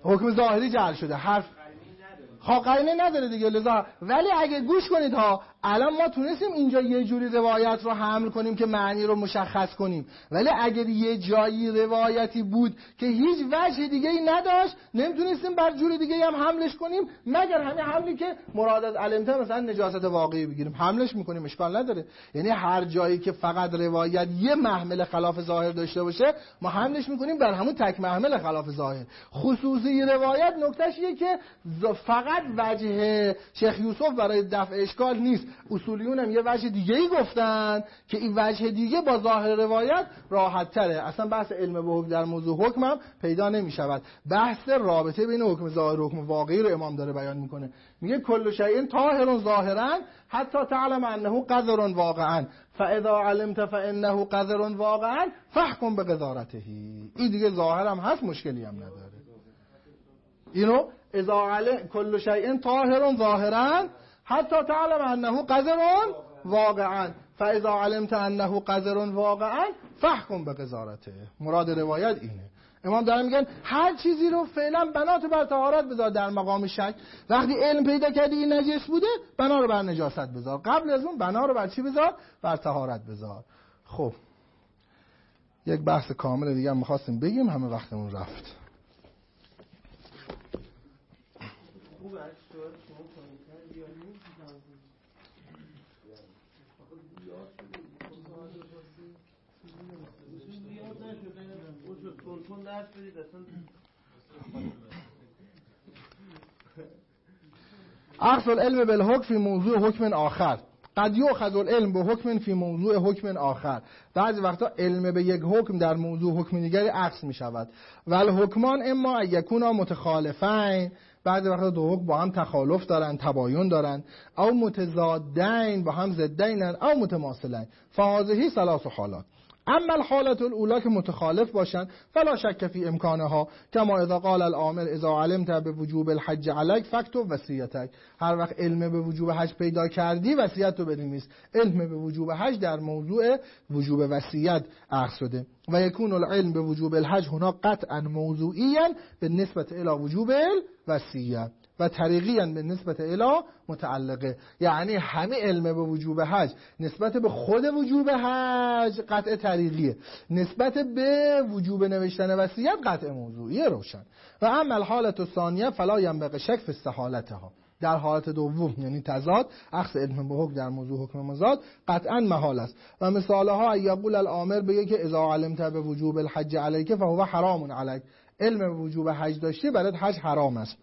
حکم ظاهری جعل شده، حرف ها قرینه نداره دیگه. لذا ولی اگه گوش کنید ها، الان ما تونستیم اینجا یه جوری روایت رو حمل کنیم که معنی رو مشخص کنیم، ولی اگر یه جایی روایتی بود که هیچ وجه دیگه ای نداشت، نمیتونستیم بر جوری دیگه هم حملش کنیم مگر همین حملی که مراد از علمته مثلا نجاست واقعی بگیریم، حملش میکنیم، اشکال نداره. یعنی هر جایی که فقط روایت یه محمل خلاف ظاهر داشته باشه ما حملش میکنیم بر همون تک محمل خلاف ظاهر. خصوصی روایت نکتهش اینه که فقط وجه شیخ یوسف برای دفع اشکال نیست، اصولیون هم یه وجه دیگه ای گفتن که این وجه دیگه با ظاهر روایت راحت تره. اصلا بحث علم به حکم در موضوع حکم هم پیدا نمی شود. بحث رابطه بین حکم ظاهر و حکم واقعی رو امام داره بیان میکنه. میگه کل شیء طاهر ظاهرا حتی تعلم انه قذر واقعا فاذا علمت فانه قذر واقعا فاحكم بقذارته. این دیگه ظاهر هم هست، مشکلی هم نداره. اینو اذا علم کل شیء طاهر ظاهرا حتی تعلم انه قذر واقعا فاذا علمت انه قذر واقعا فاحكم بقذارته. مراد روایت اینه. امام دارن میگن هر چیزی رو فعلا بناتو بر طهارت بذار در مقام شک. وقتی علم پیدا کردی این نجس بوده، بنا رو بر نجاست بذار. قبل از اون بنا رو بر چی بذار؟ بر طهارت بذار. خب یک بحث کامل دیگه هم می‌خواستیم بگیم، همه وقتمون رفت. اخذ العلم بالحکم فی موضوع حکم آخر قد یؤخذ العلم به حکم فی موضوع حکم آخر. بعضی وقتا علم به یک حکم در موضوع حکم دیگری اخذ می شود. والحکمان اما یکونا متخالفین، بعضی وقتا دو حکم با هم تخالف دارن، تباین دارن، او متضادین با هم ضدین، او متماثلین. فهذه ثلاث حالات. اما الحالت الاولی که متخالف باشن فلا شک فی امکانها، کما اذا قال العامل اذا علمت بوجوب الحج علیک فاکتب وصیتک. هر وقت علم به وجوب حج پیدا کردی وصیت تو بنویس. علم به وجوب حج در موضوع وجوب وصیت اخذ شده. و یکون العلم به وجوب الحج هنا قطعا موضوعیا بالنسبه الی وجوب الوصیه و طریقیاً به نسبت الی متعلقه. یعنی همه علم به وجوب حج نسبت به خود وجوب حج قطع طریقیه، نسبت به وجوب نوشتن وصیت قطع موضوعیه روشن. و اما الحالت الثانیه فلا ينبغي شک فی استحالتها. در حالت دوم یعنی تضاد، اخذ علم به حکم در موضوع حکم مضاد قطعا محال است. و مثالها یقول الامر بگه که اذا علمت به وجوب الحج علیک فهو حرام علیک. علم به وجوب حج داشتی برات حج حرام است.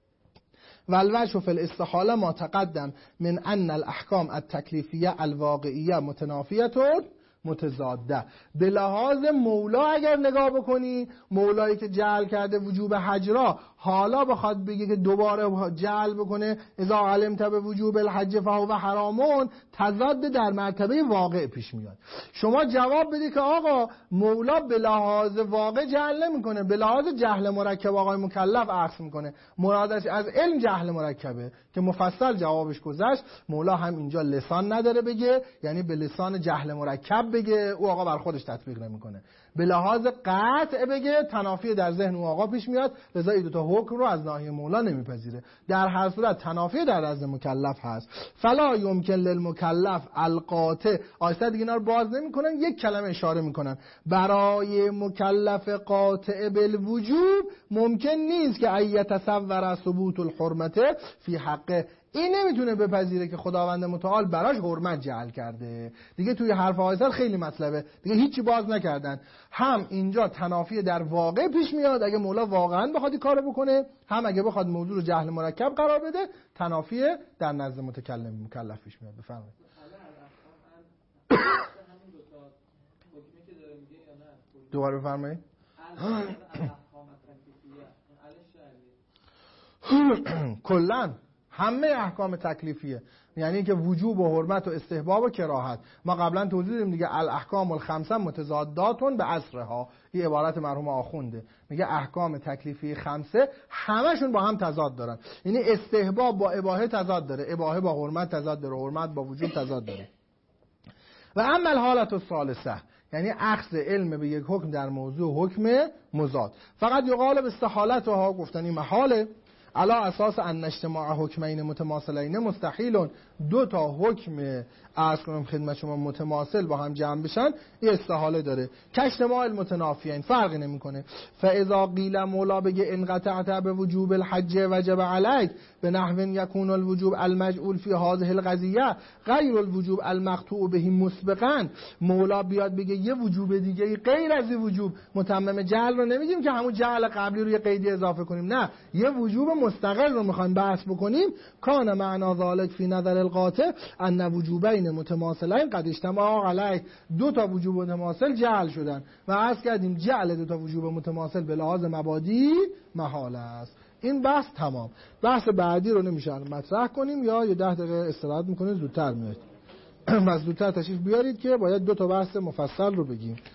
والوجه فی الاستحاله ما تقدم من ان الاحکام التکلیفیه الواقعیه متنافیه متضاده. به لحاظ مولا اگر نگاه بکنی، مولایی که جعل کرده وجوب حج را حالا بخواد بگه که دوباره جعل بکنه اذا علمت به وجوب الحج فهو حرامون، تضاد در مرتبه واقع پیش میاد. شما جواب بدی که آقا مولا به لحاظ واقع جعل نمیکنه، به لحاظ جهل مرکب آقای مکلف اخذ میکنه. مرادش از علم جهل مرکبه که مفصل جوابش گذشت. مولا هم اینجا لسان نداره بگه، یعنی به لسان جهل مرکب بگه او آقا بر خودش تطبیق نمیکنه. به لحاظ قطع بگه تنافی در ذهن او آقا پیش میاد، لذا این دو تا حکم رو از ناحیه مولا نمیپذیره. در هر صورت تنافی در نزد مکلف هست. فلا یمکن للمکلف القاطع. آیسته دیگه اینا رو باز نمیکنن، یک کلمه اشاره میکنن. برای مکلف قاطع بالوجوب ممکن نیست که ایتصور ثبوت الحرمت فی حقه. این نمیتونه بپذیره که خداوند متعال براش حرمت جعل کرده. دیگه توی حرف آیسر خیلی مطلبه، دیگه هیچی باز نکردن. هم اینجا تنافی در واقع پیش میاد اگه مولا واقعا بخواد این کارو بکنه، هم اگه بخواد موضوع رو جهل مرکب قرار بده تنافی در نزد متکلم مکلف پیش میاد. بفرمایید. دوباره بفرمایید. کلاً همه احکام تکلیفیه، یعنی که وجوب و حرمت و استحباب و کراهت. ما قبلا توضیح دادیم دیگه الاحکام الخمسه متضاداتون به عصرها. این عبارت مرحوم آخونده، میگه احکام تکلیفی خمسه همشون با هم تضاد دارن. یعنی استحباب با اباحه تضاد داره، اباحه با حرمت تضاد داره، حرمت با وجوب تضاد داره. و اما الحالت الثالثه یعنی اخذ علم به یک حکم در موضوع حکم مضاد. فقط یقال به استحالت ها، گفتن این محاله، علا اساس ان اجتماع حکمین متماثلین مستحیل، دو تا حکم از کنم خدمت شما متماثل با هم جمع بشن این استحاله داره. که اجتماع المتنافیین فرقی نمیکنه. فاذا قیل مولا بگه انقطعت به وجوب الحج وجب علیک به نحو یکون الوجوب المجعول فی هذه القضیه غیر الوجوب المقطوع به مسبقا، مولا بیاد بگه یه وجوب دیگه غیر از این وجوب، متمم جعل رو نمیگیم که همون جعل قبلی رو یه قیدی اضافه کنیم، نه یه وجوب مستقل رو میخوایم بحث بکنیم. کان معنا ذلک فی نظر القاطع ان وجوبین متماثلین قد اجتمعا علیه، دو تا وجوب متماثل جعل شدن و عرض کردیم جعل دو تا وجوب متماثل به لحاظ مبادی محاله است. این بحث تمام. بحث بعدی رو نمیشه مطرح کنیم یا یه ده دقیقه استراحت میکنید زودتر میاد. از زودتر تشریف بیارید که باید دو تا بحث مفصل رو بگیم.